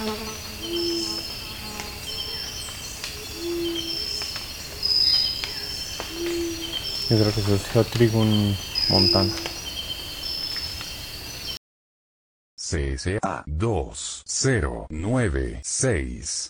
Yo creo que eso es Geotrigun Montana. CSA 2096